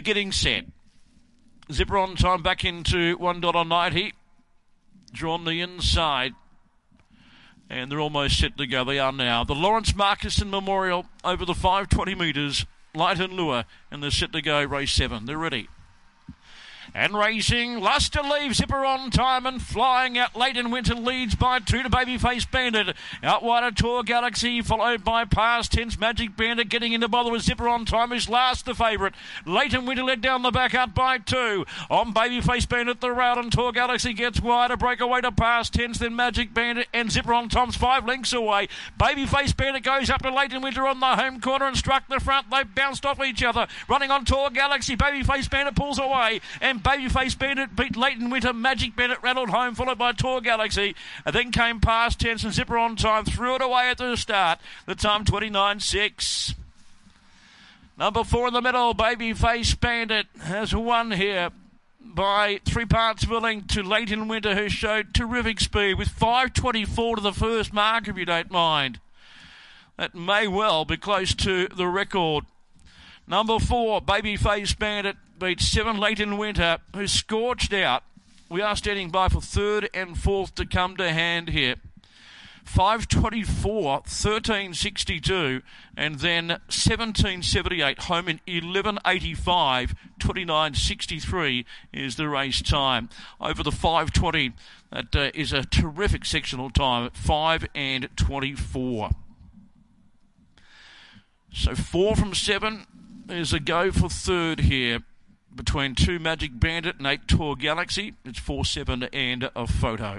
getting set. Zipper on time back into $1.90. Drawn the inside. And they're almost set to go. They are now. The Lawrence Markison Memorial over the 520 metres. Light and Lure. And they're set to go race 7. They're ready. And racing, Luster leaves Zipper on time and flying out. Leighton Winter leads by 2 to Babyface Bandit. Out wide of Tour Galaxy, followed by Past Tense Magic Bandit. Getting into bother with Zipper on time is last the favourite. Leighton Winter led down the back out by 2. On Babyface Bandit, the route, and Tour Galaxy gets wide. A breakaway to Past Tense, then Magic Bandit, and Zipper on time's 5 lengths away. Babyface Bandit goes up to Leighton Winter on the home corner and struck the front. They bounced off each other. Running on Tour Galaxy, Babyface Bandit pulls away, and Babyface Bandit beat Leighton Winter. Magic Bandit rattled home, followed by Tour Galaxy. And then came Past Tense and Zipper on time. Threw it away at the start. The time 29.6. Number 4 in the middle, Babyface Bandit has won here by 3 parts of a length to Leighton Winter, who showed terrific speed with 5.24 to the first mark, if you don't mind. That may well be close to the record. Number 4, Babyface Bandit beats 7 Leighton Winter, who scorched out. We are standing by for 3rd and 4th to come to hand here. 5.24, 13.62, and then 17.78, home in 11.85, 29.63 is the race time. Over the 5.20, that is a terrific sectional time at 5.24. So 4 from 7 is a go for 3rd here between 2 Magic Bandit and 8 Tour Galaxy. It's 4-7 and a photo.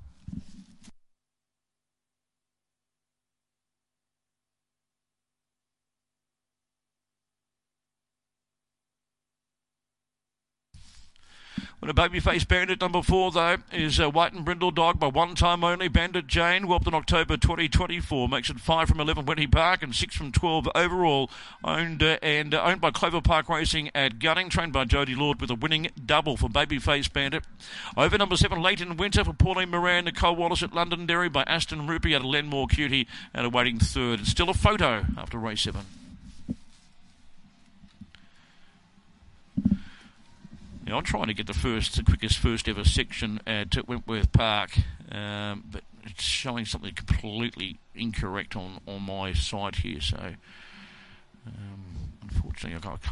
When a Babyface Bandit number 4, though, is White and Brindle Dog by 1 time only. Bandit Jane, whelped in October 2024, makes it 5 from 11 Wenty Park and 6 from 12 overall. Owned by Clover Park Racing at Gunning, trained by Jodie Lord with a winning double for Babyface Bandit. Over number 7, Leighton Winter for Pauline Moran, Nicole Wallace at Londonderry by Aston Rupee at a Lenmore Cutie and awaiting 3rd. It's still a photo after race 7. Now, I'm trying to get the quickest first ever section at Wentworth Park, but it's showing something completely incorrect on my site here. So, unfortunately, I can't.